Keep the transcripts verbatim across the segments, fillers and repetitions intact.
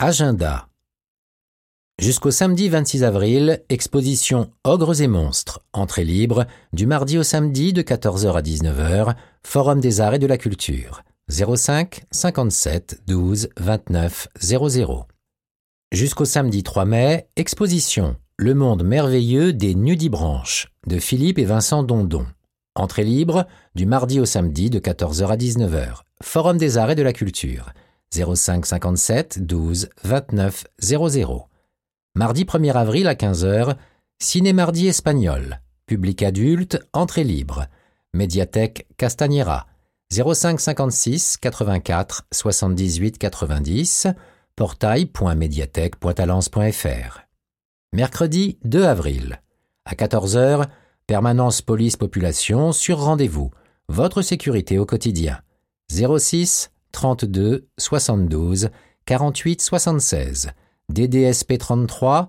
Agenda. Jusqu'au samedi vingt-six avril, exposition Ogres et monstres, entrée libre, du mardi au samedi de quatorze heures à dix-neuf heures, Forum des arts et de la culture, zéro cinq cinquante-sept douze vingt-neuf zéro zéro. Jusqu'au samedi trois mai, exposition Le monde merveilleux des nudibranches, de Philippe et Vincent Dondon, entrée libre, du mardi au samedi de quatorze heures à dix-neuf heures, Forum des arts et de la culture, zéro cinq cinquante-sept douze vingt-neuf zéro zéro. Mardi premier avril à quinze heures, Ciné-Mardi espagnol, public adulte, entrée libre, Médiathèque Castañera, zéro cinq cinquante-six quatre-vingt-quatre soixante-dix-huit quatre-vingt-dix, portail point médiathèque point talence point f r. Mercredi deux avril, à quatorze heures, permanence police-population sur rendez-vous, votre sécurité au quotidien, zéro six trente-deux soixante-douze quarante-huit soixante-seize, D D S P trente-trois,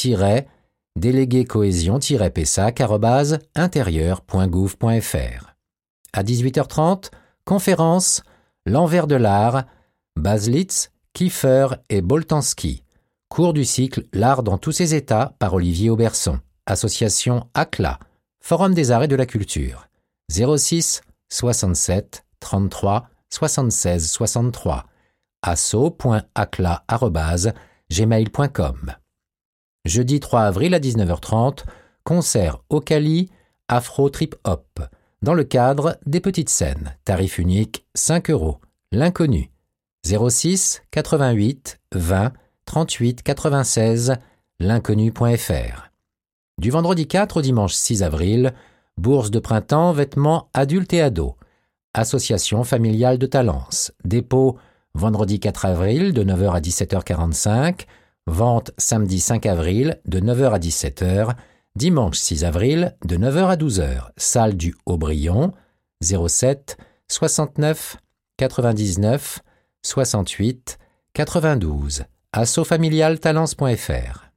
délégué cohésion pessac arobase intérieur point gouv point f r. À dix-huit heures trente, conférence L'envers de l'art, Baslitz, Kiefer et Boltanski. Cours du cycle L'art dans tous ses états par Olivier Auberson. Association A C L A. Forum des arts et de la culture. zéro six soixante-sept trente-trois soixante-seize soixante-trois. asso point acla arobase gmail point com. Jeudi trois avril à dix-neuf heures trente, concert au Cali Afro Trip Hop. Dans le cadre des petites scènes, tarif unique cinq euros. L'inconnu, zéro six quatre-vingt-huit vingt trente-huit quatre-vingt-seize, l'inconnu point f r. Du vendredi quatre au dimanche six avril, bourse de printemps, vêtements adultes et ados. Association familiale de Talence. Dépôt vendredi quatre avril de neuf heures à dix-sept heures quarante-cinq. Vente samedi cinq avril de neuf heures à dix-sept heures. Dimanche six avril de neuf heures à douze heures. Salle du Aubryon, zéro sept soixante-neuf quatre-vingt-dix-neuf soixante-huit quatre-vingt-douze. asso familial talence point f r.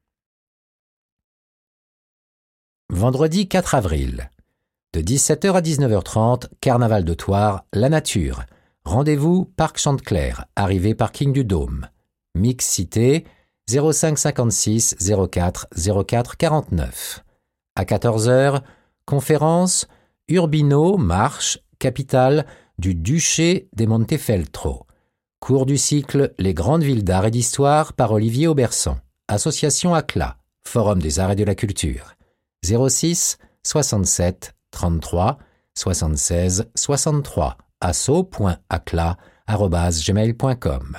Vendredi quatre avril. De dix-sept heures à dix-neuf heures trente, Carnaval de Thouars, La Nature. Rendez-vous Parc Chanteclair, arrivée parking du Dôme. Mixité zéro cinq cinquante-six zéro quatre zéro quatre quarante-neuf. À quatorze heures, conférence Urbino, marche, capitale du Duché des Montefeltro. Cours du cycle Les grandes villes d'art et d'histoire par Olivier Auberson. Association A C L A. Forum des arts et de la culture. zéro six soixante-sept trente-trois soixante-seize soixante-trois. asso point acla arobase gmail point com.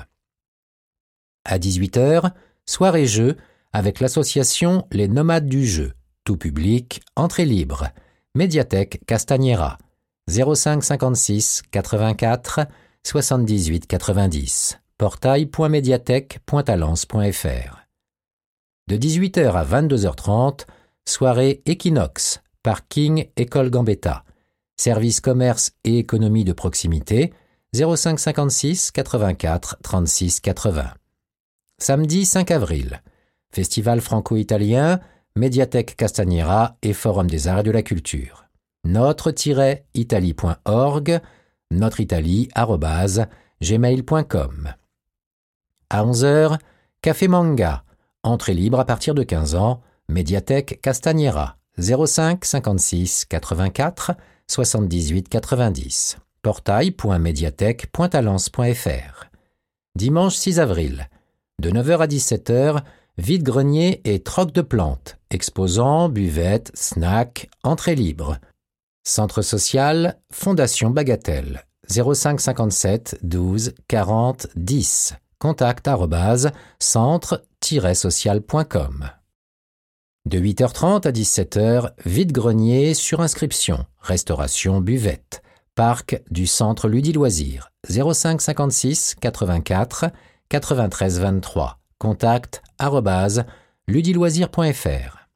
À dix-huit heures, soirée jeu avec l'association Les Nomades du Jeu. Tout public, entrée libre. Médiathèque Castañera, zéro cinq cinquante-six quatre-vingt-quatre soixante-dix-huit quatre-vingt-dix. portail point médiathèque point talence point f r. De dix-huit heures à vingt-deux heures trente, soirée Equinox, parking École Gambetta. Service commerce et économie de proximité, zéro cinq cinquante-six quatre-vingt-quatre trente-six quatre-vingts. Samedi cinq avril, festival franco-italien, Médiathèque Castañera et Forum des arts et de la culture. notre tiret italie point org, notreitalie arobase gmail point com. À onze heures, Café Manga, entrée libre à partir de quinze ans, Médiathèque Castañera, zéro cinq cinquante-six quatre-vingt-quatre soixante-dix-huit quatre-vingt-dix. portail point médiathèque point talence point f r. Dimanche six avril, de neuf heures à dix-sept heures, vide-grenier et troc de plantes, exposants, buvettes, snacks, entrée libre. Centre social, Fondation Bagatelle, zéro cinq cinquante-sept douze quarante dix. Contact arobase centre tiret social point com. De huit heures trente à dix-sept heures, vide-grenier sur inscription, restauration buvette, parc du centre Ludi-Loisirs, zéro cinq cinquante-six quatre-vingt-quatre quatre-vingt-treize vingt-trois. Contact arobase ludiloisir point f r.